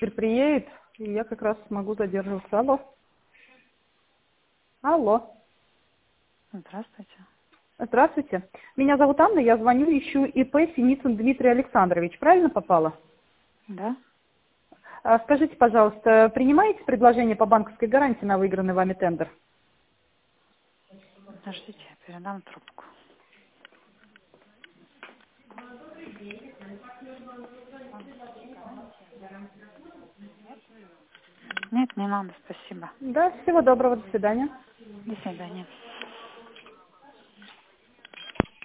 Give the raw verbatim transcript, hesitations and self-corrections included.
теперь приедет, и я как раз смогу задерживаться. Алло. Алло. Здравствуйте. Здравствуйте. Меня зовут Анна, я звоню, ищу ИП Синицын Дмитрий Александрович. Правильно попала? Да? А, Скажите, пожалуйста, принимаете предложение по банковской гарантии на выигранный вами тендер? Подождите, я передам трубку. Нет, не надо, спасибо. Да, всего доброго, до свидания. До свидания.